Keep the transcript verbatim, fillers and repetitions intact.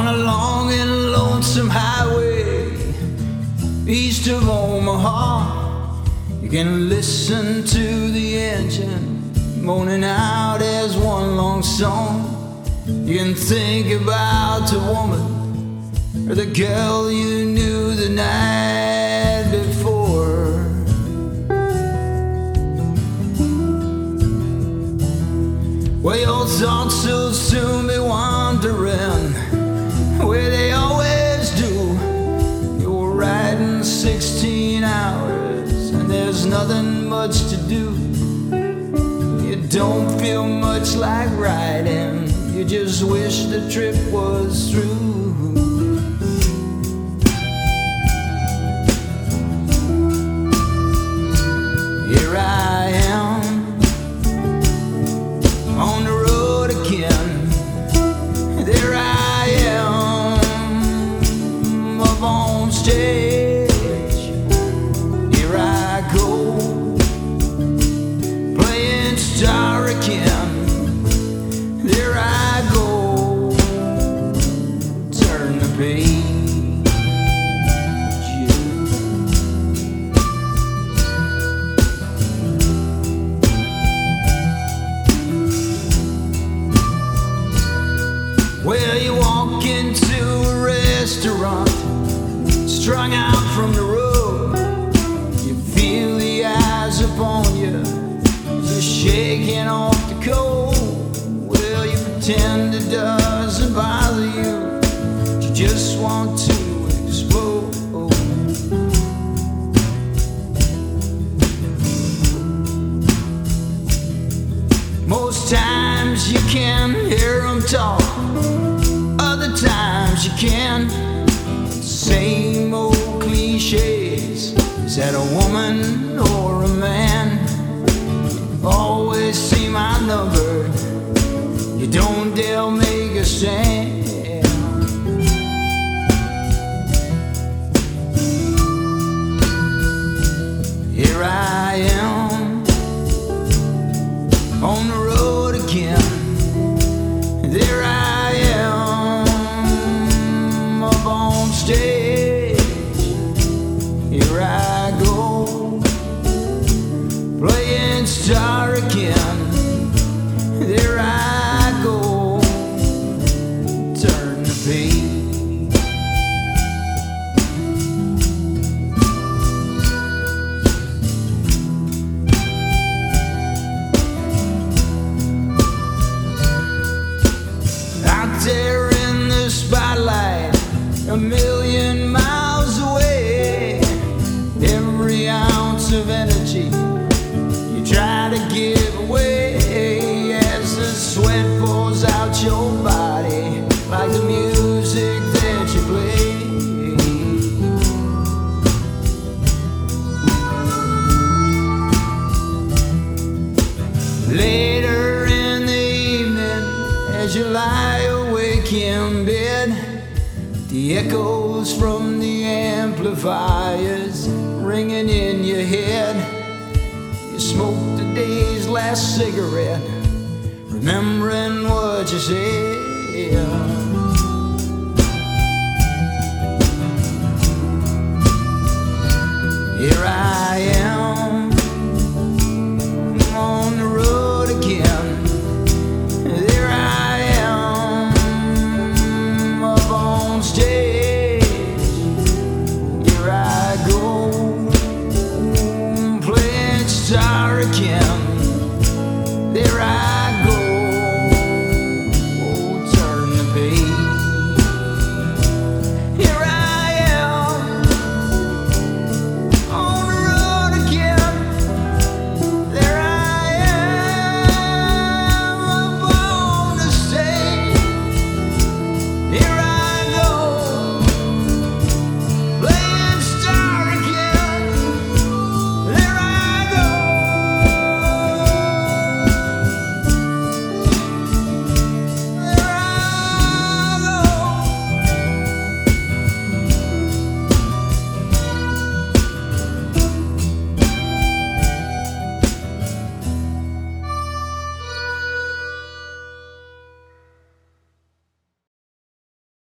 On a long and lonesome highway east of Omaha, you can listen to the engine moaning out as one long song. You can think about the woman or the girl you knew the night before. Well, your thoughts will soon be wandering where they always do. You're riding sixteen hours and there's nothing much to do. You don't feel much like riding, you just wish the trip was through. Here I am on the road again. There I am up on stage. Here I go playing star again. There I go, turn the page. Well, you walk into a restaurant, strung out from the road. You feel the eyes upon you, just shaking off the cold. Well, you pretend it doesn't bother you, you just want to explode. Most times you can hear them talk, other times you can. Same old cliches. Is that a woman or a man? You always seem outnumbered, you don't dare make a stand. Here I am on the road again. There I am up on stage. Here I go playing star again. There I go, turn the page. Out there in the spotlight, a million miles away, every ounce of energy you try to give away as the sweat pours out your body like the music that you play. Later in the evening, as you lie awake in bed, the echoes from the amplifiers ringing in your head. You smoke the day's last cigarette, remembering what you said.